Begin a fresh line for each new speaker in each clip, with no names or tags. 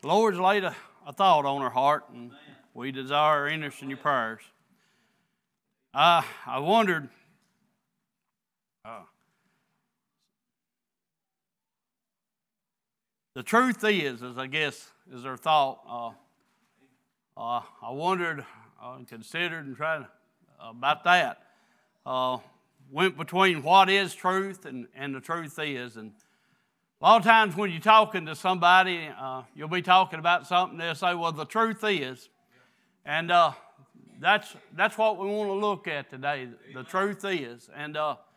The Lord's laid a thought on our heart, and we desire interest in your prayers. I wondered, the truth is, as I guess is our thought, I wondered and considered and tried about that. Went between what is truth and the truth is. And a lot of times when you're talking to somebody, you'll be talking about something, they'll say, well, the truth is. And that's what we want to look at today, the truth is. And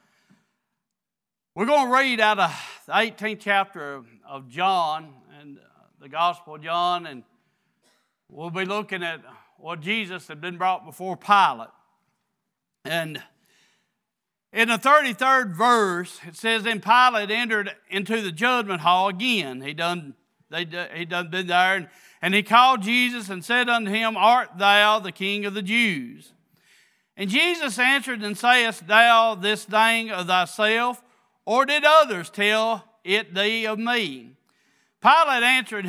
we're going to read out of the 18th chapter of John and the Gospel of John, and we'll be looking at what Jesus had been brought before Pilate. And in the 33rd verse, it says, then Pilate entered into the judgment hall again. He done been there, and he called Jesus and said unto him, art thou the King of the Jews? And Jesus answered and sayest thou this thing of thyself, or did others tell it thee of me? Pilate answered,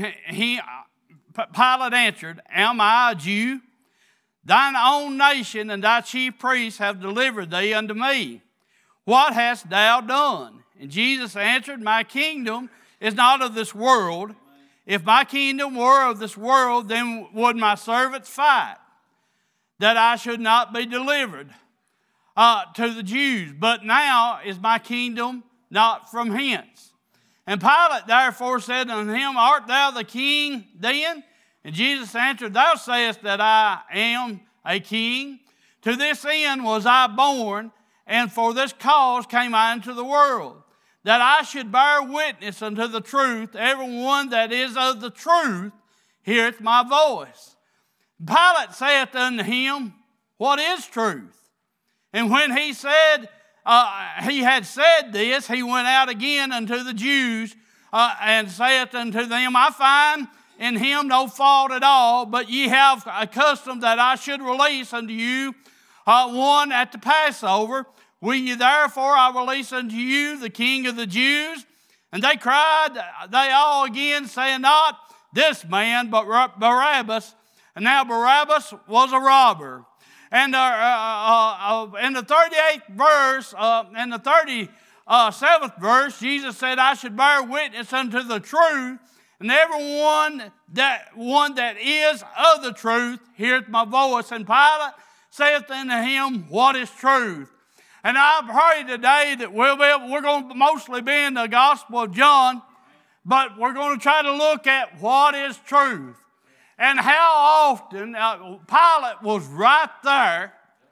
am I a Jew? Thine own nation and thy chief priests have delivered thee unto me. What hast thou done? And Jesus answered, my kingdom is not of this world. If my kingdom were of this world, then would my servants fight, that I should not be delivered to the Jews. But now is my kingdom not from hence. And Pilate therefore said unto him, art thou the king then? And Jesus answered, thou sayest that I am a king. To this end was I born, and for this cause came I into the world, that I should bear witness unto the truth. Everyone that is of the truth heareth my voice. Pilate saith unto him, what is truth? And when he said, he had said this, he went out again unto the Jews and saith unto them, I find in him no fault at all, but ye have a custom that I should release unto you one at the Passover. Will ye therefore I release unto you the King of the Jews? And they cried, they all again, saying, not this man, but Barabbas. And now Barabbas was a robber. And in the 38th verse, in the 37th verse, Jesus said, I should bear witness unto the truth, and everyone that is of the truth heareth my voice. And Pilate saith unto him, what is truth? And I pray today that we're going to mostly be in the Gospel of John, but we're going to try to look at what is truth. And how often Pilate was right there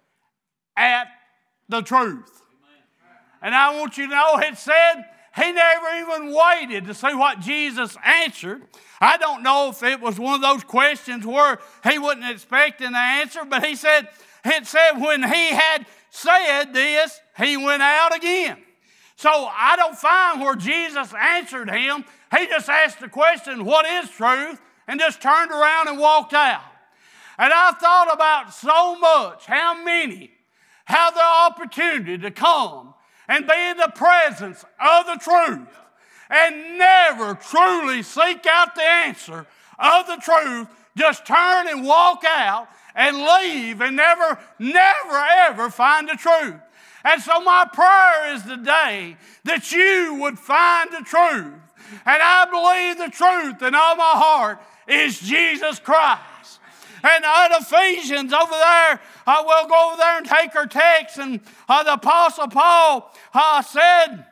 at the truth. And I want you to know it said he never even waited to see what Jesus answered. I don't know if it was one of those questions where he wasn't expecting the answer, but it said when he had said this, he went out again. So I don't find where Jesus answered him. He just asked the question, what is truth? And just turned around and walked out. And I thought about so much how many have the opportunity to come and be in the presence of the truth and never truly seek out the answer of the truth, just turn and walk out and leave and never ever find the truth. And so my prayer is today that you would find the truth. And I believe the truth in all my heart is Jesus Christ. And in Ephesians over there, we'll go over there and take our text, and the Apostle Paul said,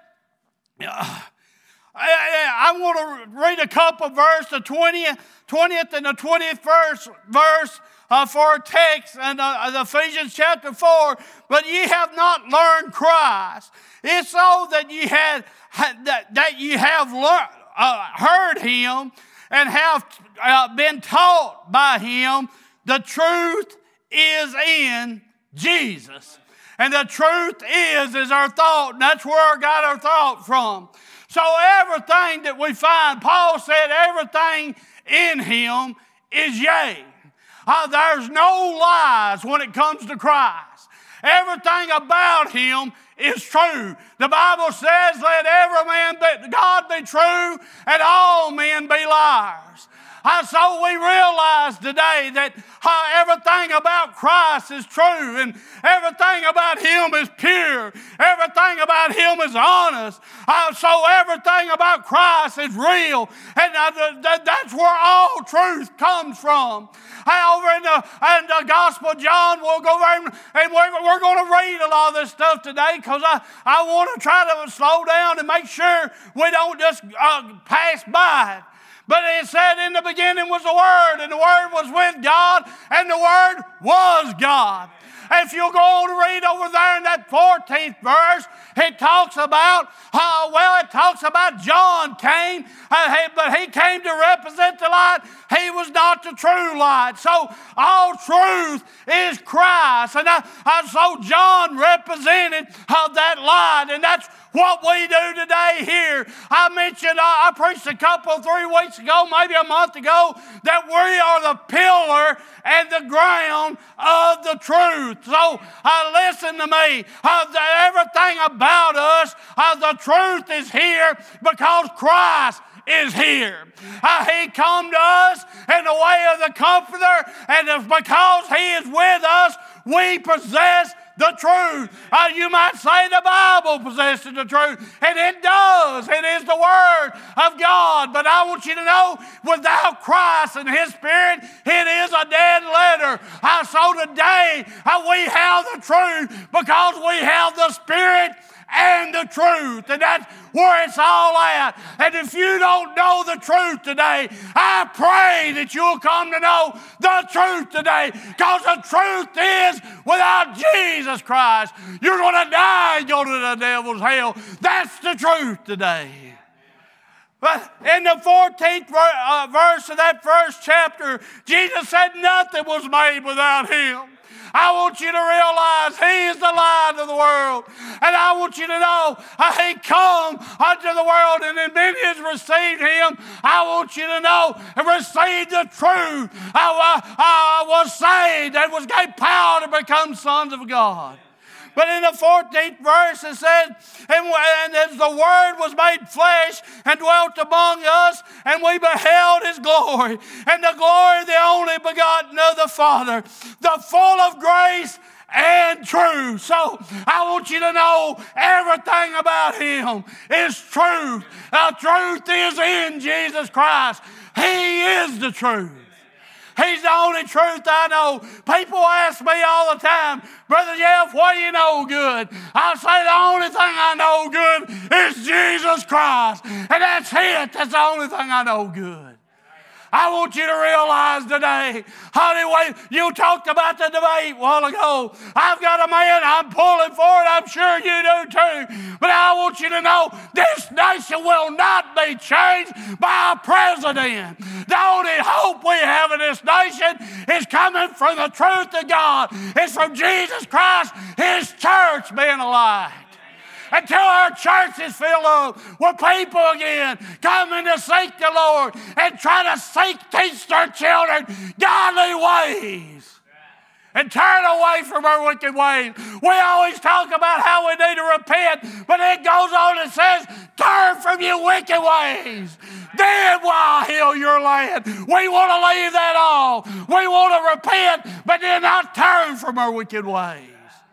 I want to read a couple of verses, the 20th and the 21st verse for our text, and Ephesians chapter 4. But ye have not learned Christ. It's so that ye have heard him and have been taught by him. The truth is in Jesus. And the truth is our thought, and that's where I got our thought from. So everything that we find, Paul said everything in him is yea. There's no lies when it comes to Christ. Everything about him is true. The Bible says, let every man but God be true and all men be liars. So we realize today that everything about Christ is true, and everything about Him is pure. Everything about Him is honest. So everything about Christ is real, and that's where all truth comes from. Over in the Gospel of John, we'll go over and we're going to read a lot of this stuff today, because I want to try to slow down and make sure we don't just pass by it. But it said, in the beginning was the Word, and the Word was with God, and the Word was God. If you'll go on to read over there in that 14th verse, it talks about John came, but he came to represent the light. He was not the true light. So all truth is Christ. And so John represented that light, and that's what we do today here. I mentioned, I preached a couple, 3 weeks ago, maybe a month ago, that we are the pillar and the ground of the truth. So listen to me. Everything about us, the truth is here because Christ is here. He come to us in the way of the Comforter, and it's because He is with us, we possess the truth. You might say the Bible possesses the truth, and it does. It is the Word of God. But I want you to know, without Christ and His Spirit, it is a dead letter. So today, we have the truth because we have the Spirit and the truth, and that's where it's all at. And if you don't know the truth today, I pray that you'll come to know the truth today, because the truth is, without Jesus Christ, you're going to die and go to the devil's hell. That's the truth today. But in the 14th verse of that first chapter, Jesus said nothing was made without Him. I want you to realize He is the light of the world. And I want you to know He come unto the world, and then many has received Him. I want you to know and receive the truth. I was saved and was gave power to become sons of God. But in the 14th verse it says, and as the Word was made flesh and dwelt among us, and we beheld His glory, and the glory of the only begotten of the Father, the full of grace and truth. So I want you to know everything about Him is truth. The truth is in Jesus Christ. He is the truth. He's the only truth I know. People ask me all the time, Brother Jeff, what do you know good? I say the only thing I know good is Jesus Christ. And that's it. That's the only thing I know good. I want you to realize today, honey, you talked about the debate a while ago. I've got a man I'm pulling for it. I'm sure you do too. But I want you to know this nation will not be changed by a president. The only hope we have in this nation is coming from the truth of God. It's from Jesus Christ, His church being alive. Until our church is filled up with people again coming to seek the Lord and try to teach their children godly ways and turn away from our wicked ways. We always talk about how we need to repent, but it goes on and says, turn from your wicked ways. Then will I heal your land. We want to leave that all. We want to repent, but then not turn from our wicked ways.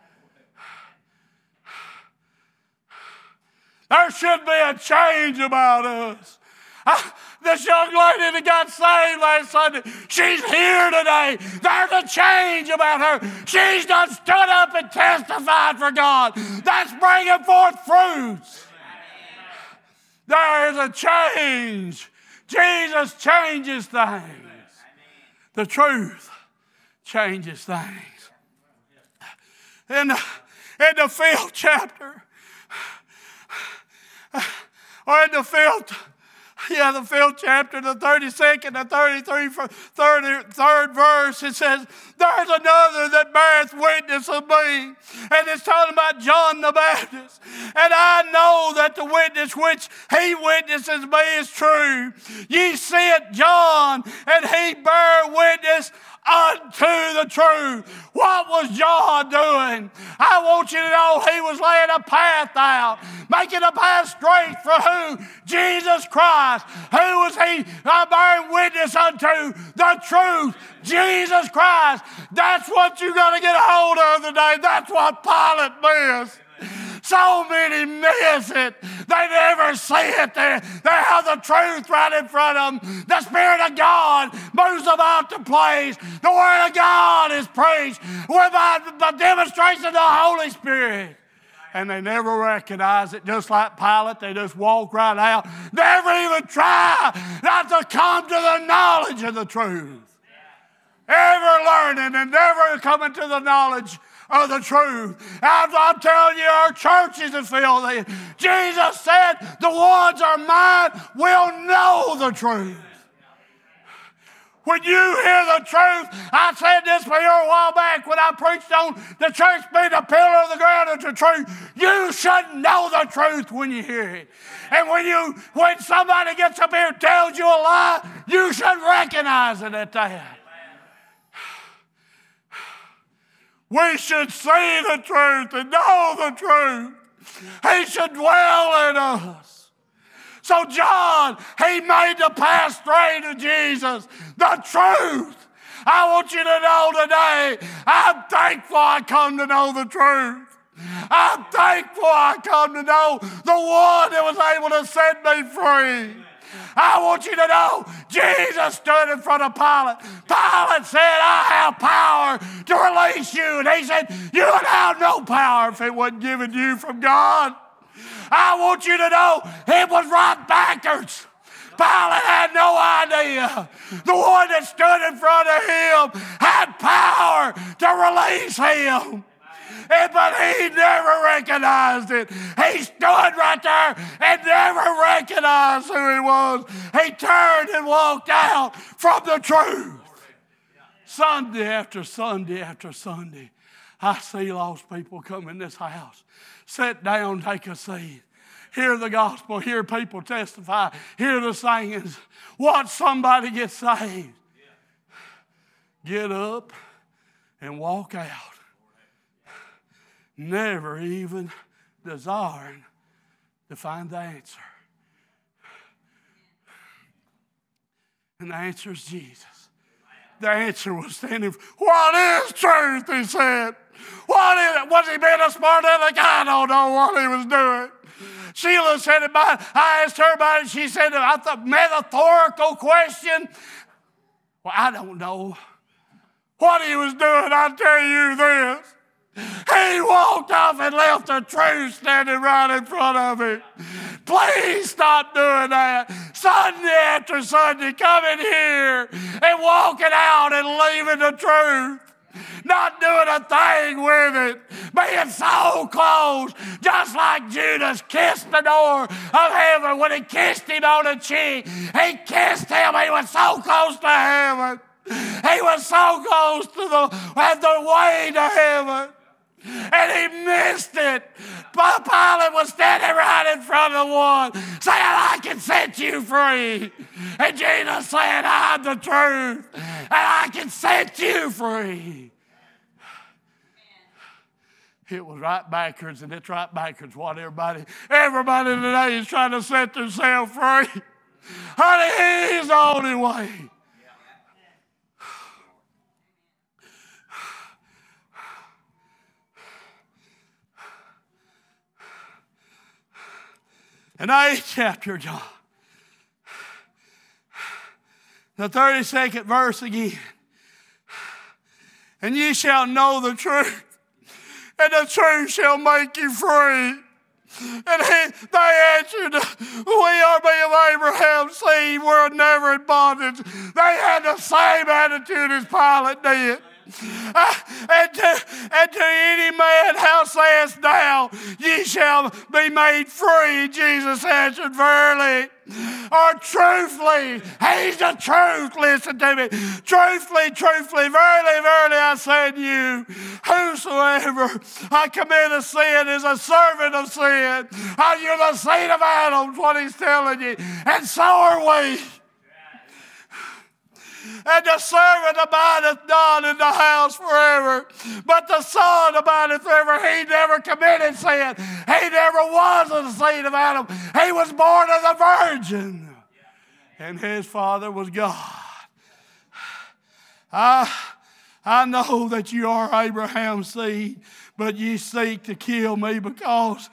There should be a change about us. This young lady that got saved last Sunday, she's here today. There's a change about her. She's done stood up and testified for God. That's bringing forth fruits. There is a change. Jesus changes things. The truth changes things. In the 5th chapter, or in the 5th chapter, the 32nd, the 33rd verse, it says, there's another that beareth witness of me. And it's talking about John the Baptist. And I know that the witness which he witnesses me is true. Ye sent John, and he bare witness unto the truth. What was John doing? I want you to know he was laying a path out, making a path straight for who? Jesus Christ. Who was he bearing witness unto? The truth. Jesus Christ. That's what you got to get a hold of today. That's what Pilate missed. So many miss it. They never see it. They have the truth right in front of them. The Spirit of God moves them out to place. The Word of God is preached without the demonstration of the Holy Spirit. And they never recognize it. Just like Pilate, they just walk right out. Never even try not to come to the knowledge of the truth. Ever learning and never coming to the knowledge of the truth. I'm telling you, our churches are filthy. Jesus said, the ones are mine will know the truth. When you hear the truth, I said this here a while back when I preached on the church being the pillar of the ground of the truth. You should know the truth when you hear it. And when somebody gets up here and tells you a lie, you should recognize it at that. We should see the truth and know the truth. He should dwell in us. So John, he made the path straight to Jesus, the truth. I want you to know today, I'm thankful I come to know the truth. I'm thankful I come to know the one that was able to set me free. I want you to know, Jesus stood in front of Pilate. Pilate said, I have power to release you. And he said, you would have no power if it wasn't given you from God. I want you to know, it was right backwards. Pilate had no idea. The one that stood in front of him had power to release him. But he never recognized it. He stood right there and never recognized who he was. He turned and walked out from the truth. Sunday after Sunday after Sunday, I see lost people come in this house, sit down, take a seat, hear the gospel, hear people testify, hear the singings, watch somebody get saved, get up and walk out. Never even desiring to find the answer. And the answer is Jesus. The answer was standing. What is truth? He said. What is it? Was he being a smart aleck? I don't know what he was doing. Sheila said it. I asked her about it. She said, I thought metaphorical question. Well, I don't know what he was doing. I'll tell you this. He walked off and left the truth standing right in front of him. Please stop doing that. Sunday after Sunday, coming here and walking out and leaving the truth. Not doing a thing with it. Being so close, just like Judas kissed the door of heaven. When he kissed him on the cheek, he kissed him. He was so close to heaven. He was so close to the way to heaven. And he missed it. But Pilate was standing right in front of the one saying, I can set you free. And Jesus said, I'm the truth. And I can set you free. It was right backwards, and it's right backwards what everybody today is trying to set themselves free. Honey, he's the only way. In the 8th chapter of John, the 32nd verse again. And ye shall know the truth, and the truth shall make you free. And they answered, we are being of Abraham's seed, we're never in bondage. They had the same attitude as Pilate did. And to any man, how sayest thou, ye shall be made free? Jesus answered, verily, or truthfully, he's the truth, listen to me. Truthfully, verily, verily, I say to you, whosoever I commit a sin is a servant of sin. You're the seed of Adam, what he's telling you. And so are we. And the servant abideth not in the house forever, but the Son abideth forever. He never committed sin. He never was of the seed of Adam. He was born of the virgin. And his father was God. I know that you are Abraham's seed, but ye seek to kill me because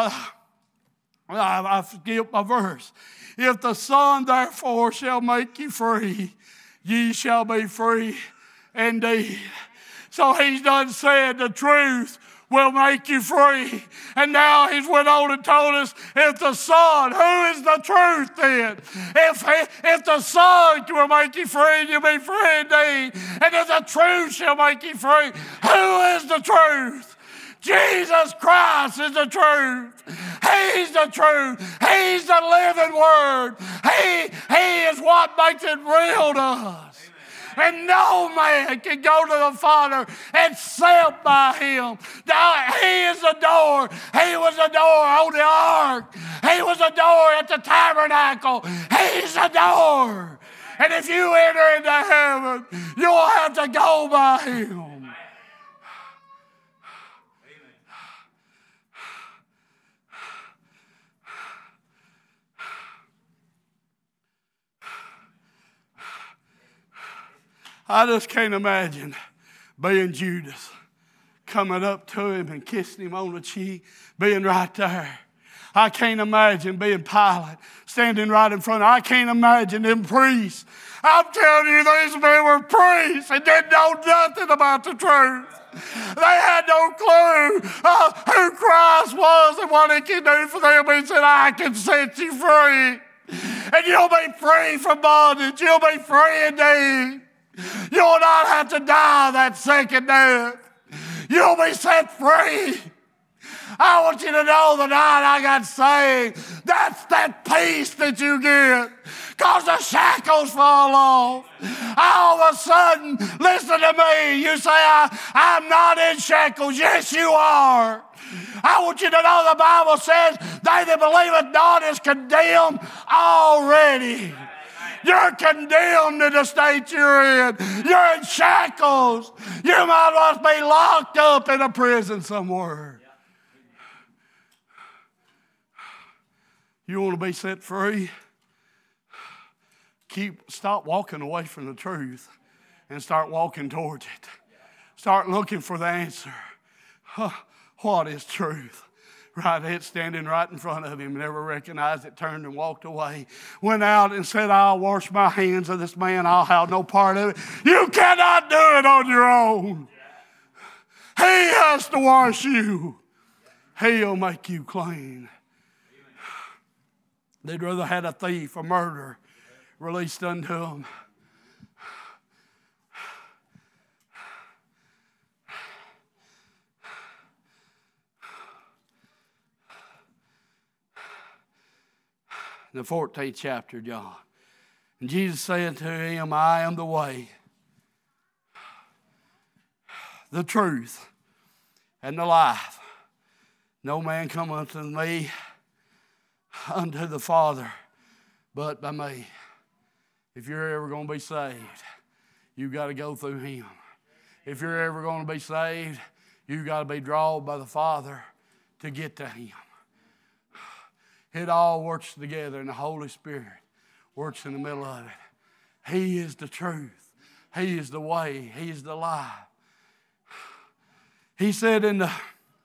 I skipped my verse. If the Son therefore shall make you free, ye shall be free indeed. So he's done said the truth will make you free. And now he's went on and told us, if the Son, who is the truth then? If the Son will make you free, you'll be free indeed. And if the truth shall make you free, who is the truth? Jesus Christ is the truth. He's the truth. He's the living Word. He is what makes it real to us. And no man can go to the Father except by Him. Now, He is the door. He was the door on the ark. He was the door at the tabernacle. He's the door. And if you enter into heaven, you'll have to go by Him. I just can't imagine being Judas, coming up to him and kissing him on the cheek, being right there. I can't imagine being Pilate, standing right in front of him. I can't imagine them priests. I'm telling you, these men were priests and didn't know nothing about the truth. They had no clue who Christ was and what He can do for them. He said, I can set you free. And you'll be free from bondage. You'll be free indeed. You'll not have to die that second death. You'll be set free. I want you to know the night I got saved, that's that peace that you get. Because the shackles fall off. All of a sudden, listen to me, you say, I'm not in shackles. Yes, you are. I want you to know the Bible says, they that believeth not is condemned already. You're condemned in the state you're in. You're in shackles. You might as well be locked up in a prison somewhere. You want to be set free? Stop walking away from the truth and start walking towards it. Start looking for the answer. What is truth? Right, it standing right in front of him, never recognized it, turned and walked away. Went out and said, I'll wash my hands of this man. I'll have no part of it. You cannot do it on your own. He has to wash you. He'll make you clean. They'd rather had a thief, a murderer, released unto them. In the 14th chapter, John. And Jesus said to him, I am the way, the truth, and the life. No man come unto me, unto the Father, but by me. If you're ever going to be saved, you've got to go through Him. If you're ever going to be saved, you've got to be drawn by the Father to get to Him. It all works together, and the Holy Spirit works in the middle of it. He is the truth. He is the way. He is the life. He said in the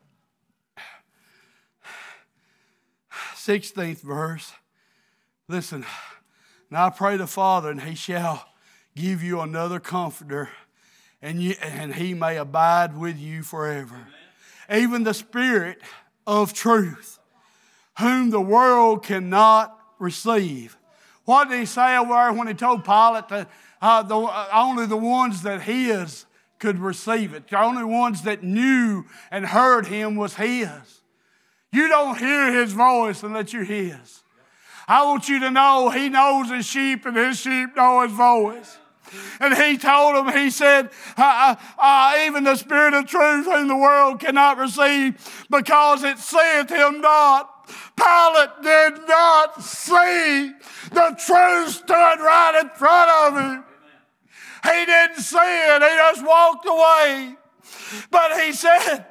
16th verse, listen, and I pray the Father, and He shall give you another comforter, and He may abide with you forever. Amen. Even the Spirit of truth, whom the world cannot receive. What did He say over there when He told Pilate that only the ones that His could receive it? The only ones that knew and heard Him was His. You don't hear His voice unless you're His. I want you to know He knows His sheep and His sheep know His voice. And He told them, He said, even the Spirit of truth whom the world cannot receive, because it seeth Him not. Pilate did not see the truth stood right in front of him. He didn't see it. He just walked away. But he said,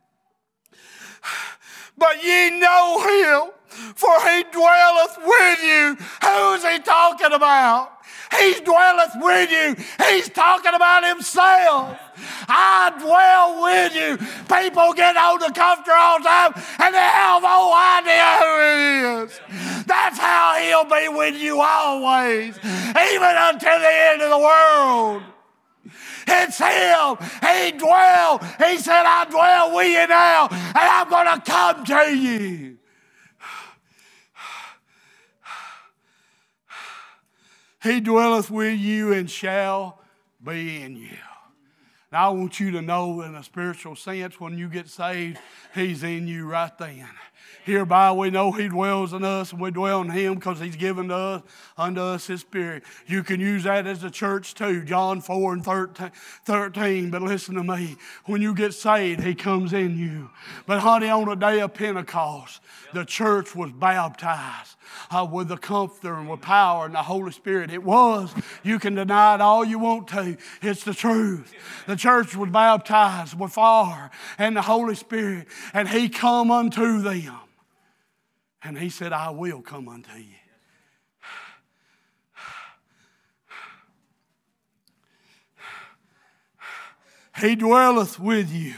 but ye know him, for he dwelleth with you. Who's he talking about? He dwelleth with you. He's talking about himself. I dwell with you. People get on the comforter all the time and they have no idea who he is. That's how he'll be with you always, even until the end of the world. It's him. He dwelled. He said, I dwell with you now, and I'm going to come to you. He dwelleth with you and shall be in you. Now, I want you to know in a spiritual sense, when you get saved, he's in you right then. Hereby we know he dwells in us, and we dwell in him because he's given unto us his Spirit. You can use that as a church too, John 4 and 13. But listen to me, when you get saved, he comes in you. But honey, on the day of Pentecost, the church was baptized with the Comforter and with power and the Holy Spirit. It was. You can deny it all you want to. It's the truth. The church was baptized with fire and the Holy Spirit, and he come unto them. And he said, I will come unto you. He dwelleth with you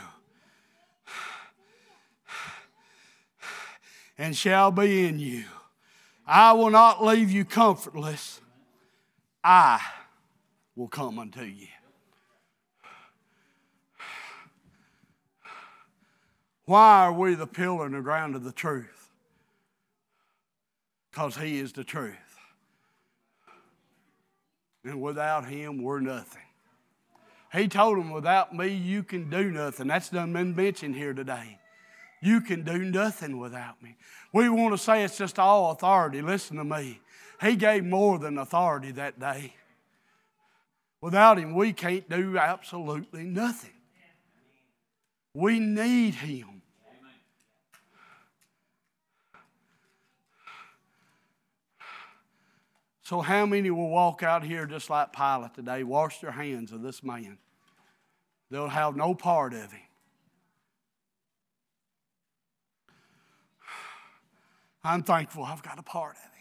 and shall be in you. I will not leave you comfortless. I will come unto you. Why are we the pillar and the ground of the truth? Because he is the truth. And without him, we're nothing. He told them, without me, you can do nothing. That's done been mentioned here today. You can do nothing without me. We want to say it's just all authority. Listen to me. He gave more than authority that day. Without him, we can't do absolutely nothing. We need him. So how many will walk out here just like Pilate today, wash their hands of this man? They'll have no part of him. I'm thankful I've got a part of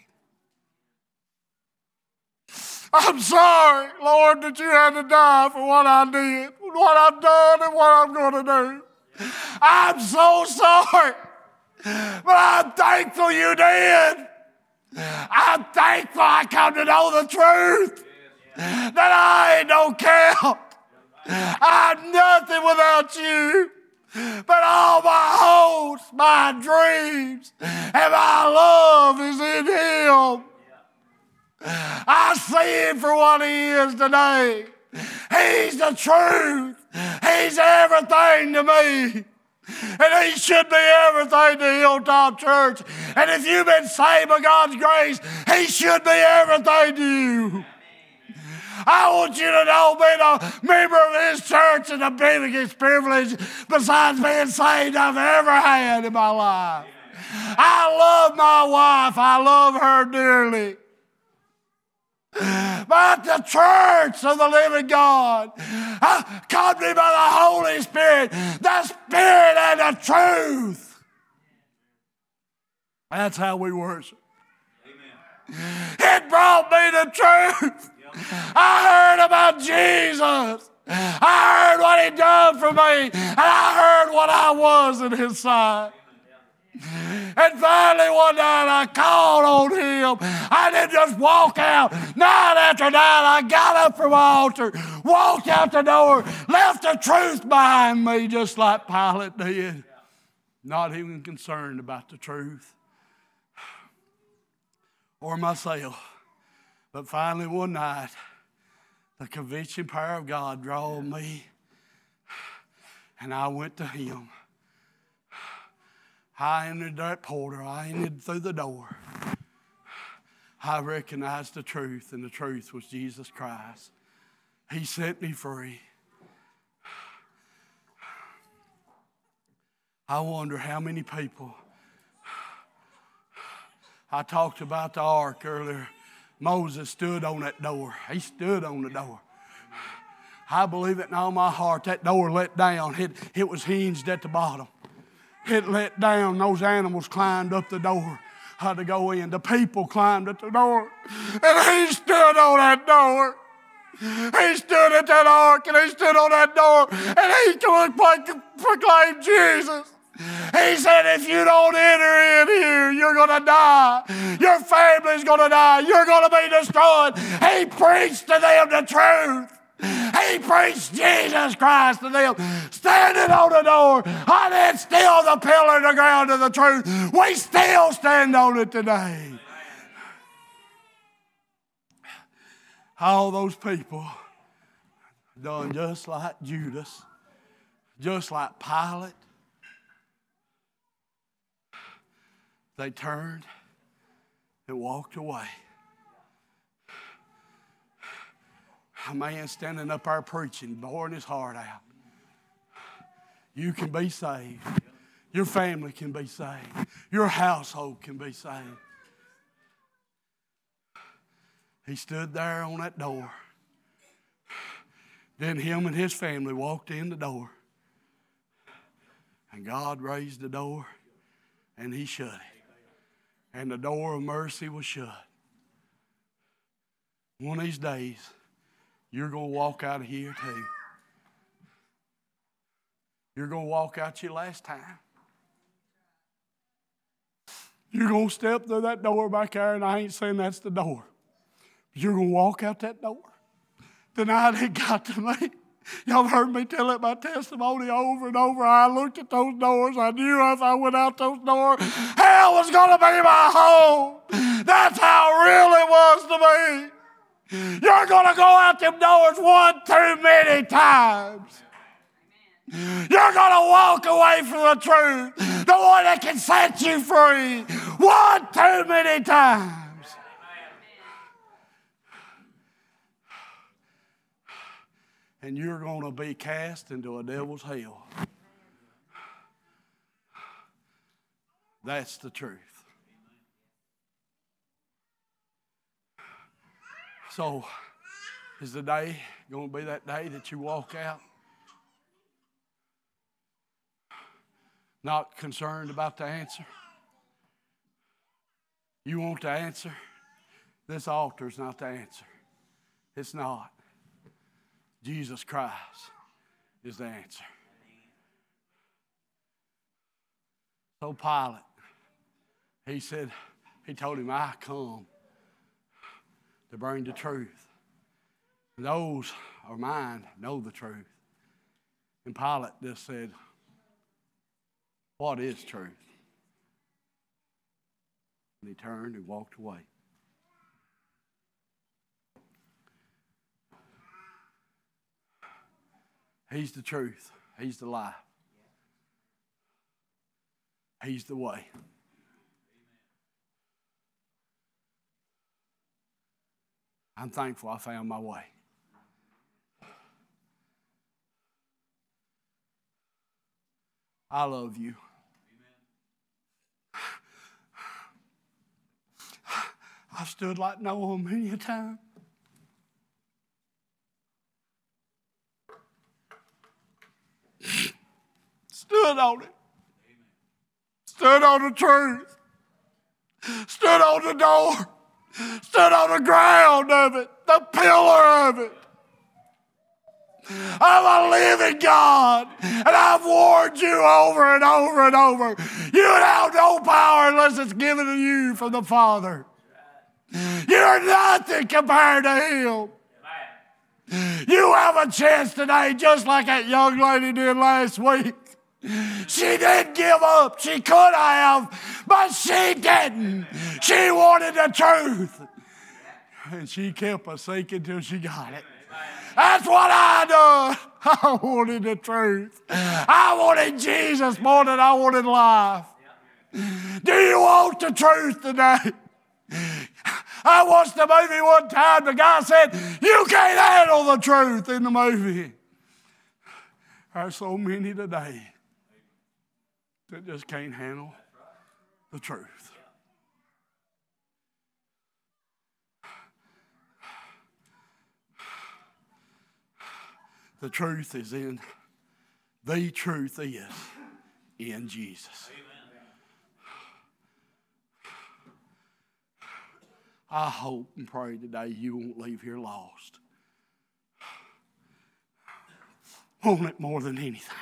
him. I'm sorry, Lord, that you had to die for what I did, what I've done, and what I'm going to do. I'm so sorry, but I'm thankful you did. I'm thankful I come to know the truth, that I ain't no count. I'm nothing without you, but all my hopes, my dreams, and my love is in him. I see him for what he is today. He's the truth. He's everything to me. And he should be everything to Hilltop Church. And if you've been saved by God's grace, he should be everything to you. I want you to know, being a member of this church is the biggest privilege besides being saved I've ever had in my life. I love my wife. I love her dearly. But the church of the living God, accompanied by the Holy Spirit, the Spirit and the truth. That's how we worship. Amen. It brought me the truth. I heard about Jesus. I heard what he done for me. And I heard what I was in his sight. And finally one night I called on him. I didn't just walk out. Night after night I got up from the altar, walked out the door, left the truth behind me just like Pilate did. Not even concerned about the truth or myself. But finally one night the conviction power of God drew me and I went to him. I entered that portal. I entered through the door. I recognized the truth, and the truth was Jesus Christ. He set me free. I wonder how many people. I talked about the ark earlier. Moses stood on that door. He stood on the door.
I believe it in all my heart. That door let down. It was hinged at the bottom. It let down. Those animals climbed up the door. Had to go in. The people climbed at the door. And he stood on that door. He stood at that ark and he stood on that door and he proclaimed Jesus. He said, if you don't enter in here, you're going to die. Your family's going to die. You're going to be destroyed. He preached to them the truth. He preached Jesus Christ to them, standing on the door. And it's still the pillar of the ground of the truth. We still stand on it today. All those people done just like Judas, just like Pilate. They turned and walked away. A man standing up there preaching, pouring his heart out. You can be saved. Your family can be saved. Your household can be saved. He stood there on that door. Then him and his family walked in the door. And God raised the door and he shut it. And the door of mercy was shut. One of these days, you're going to walk out of here too. You're going to walk out your last time. You're going to step through that door back there, and I ain't saying that's the door. But you're going to walk out that door. The night it got to me, y'all heard me tell it my testimony over and over. I looked at those doors. I knew if I went out those doors, hell was going to be my home. That's how real it was to me. You're going to go out them doors one too many times. You're going to walk away from the truth, the one that can set you free, one too many times. And you're going to be cast into a devil's hell. That's the truth. So, is the day going to be that day that you walk out? Not concerned about the answer? You want the answer? This altar is not the answer. It's not. Jesus Christ is the answer. So Pilate, he told him, I come to bring the truth. And those are mine, know the truth. And Pilate just said, what is truth? And he turned and walked away. He's the truth. He's the life. He's the way. I'm thankful I found my way. I love you. I've stood like Noah many a time. Stood on it. Stood on the truth. Stood on the door. Stood on the ground of it. The pillar of it. I'm a living God, and I've warned you over and over and over. You have no power unless it's given to you from the Father. You're nothing compared to Him. You have a chance today, just like that young lady did last week. She didn't give up. She could have, but she didn't. She wanted the truth. And she kept us seeking till she got it. That's what I done. I wanted the truth. I wanted Jesus more than I wanted life. Do you want the truth today? I watched the movie one time. The guy said, you can't handle the truth in the movie. There's so many today that just can't handle the truth. The truth is in Jesus. I hope and pray today you won't leave here lost. Want it more than anything.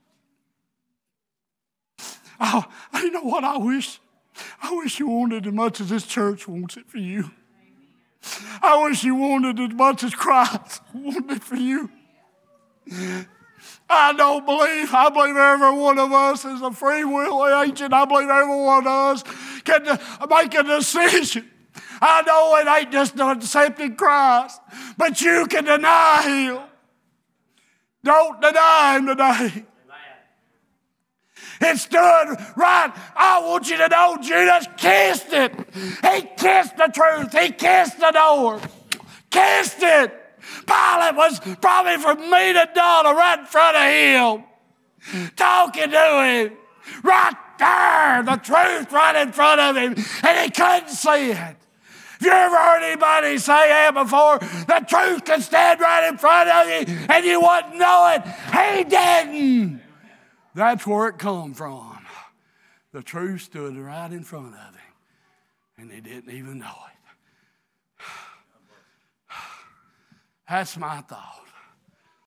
Oh, you know what I wish? I wish you wanted as much as this church wants it for you. I wish you wanted as much as Christ wanted it for you. I believe every one of us is a free will agent. I believe every one of us can make a decision. I know it ain't just accepting Christ, but you can deny Him. Don't deny Him today. It stood right. I want you to know Judas kissed it. He kissed the truth. He kissed the door. Kissed it. Pilate was probably from me to Donna right in front of him, talking to him. Right there, the truth right in front of him, and he couldn't see it. Have you ever heard anybody say that before? The truth can stand right in front of you, and you wouldn't know it. He didn't. That's where it come from. The truth stood right in front of him, and he didn't even know it. That's my thought.